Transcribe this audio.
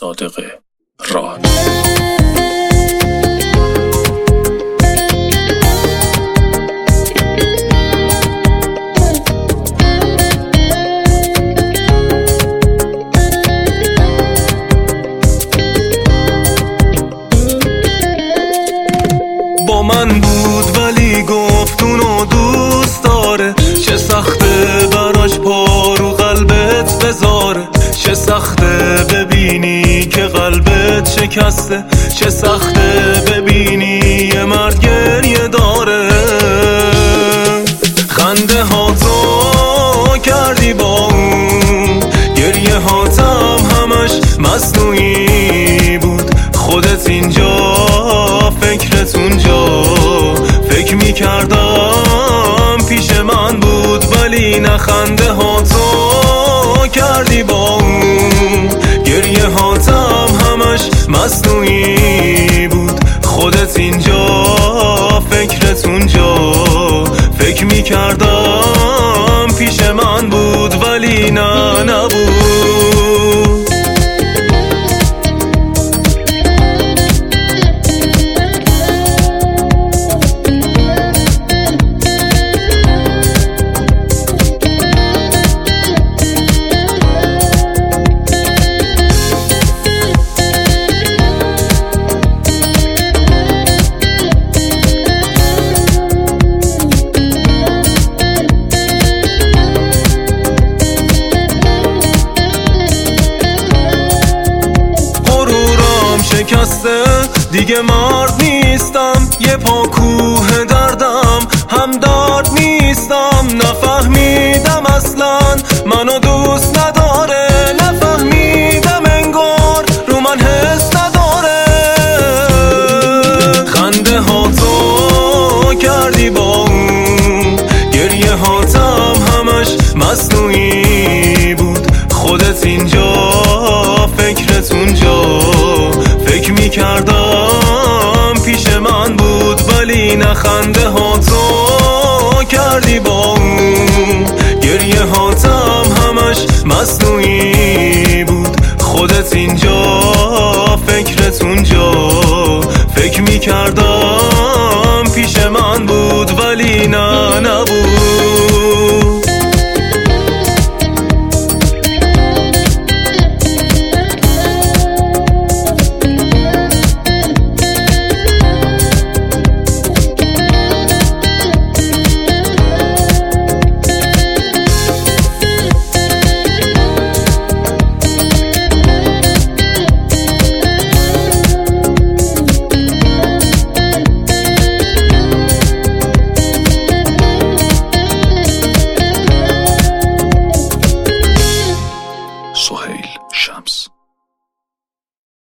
صادق راد. با من بود ولی گفت اونو دوست داره، چه سخته براش پا رو قلبت بذاره، چه سخته ببینی که قلبت شکسته، چه سخته ببینی یه مرد گریه داره. خنده هاتو کردی با اون، گریه هاتم همش مصنوعی بود، خودت اینجا فکرت اونجا، فکر میکردم پیش من بود ولی نخنده هاتو کردی با اون، گریه هاتم همش مصنوعی بود، خودت اینجا فکرت اونجا، فکر میکردم پیش من بود ولی نه نبود. شکسته دیگه مرد نیستم، یه پا کوه دردم هم دارد نیستم، نفهمیدم اصلا منو دوست نداره، نفهمیدم انگار رو من حس نداره. خنده هاتو کردی با اون، گریه هاتم همش مصنوعی بود، خودت اینجا فکرت اونجا، فکر میکردم پیش من بود ولی نخنده هاتو کردی با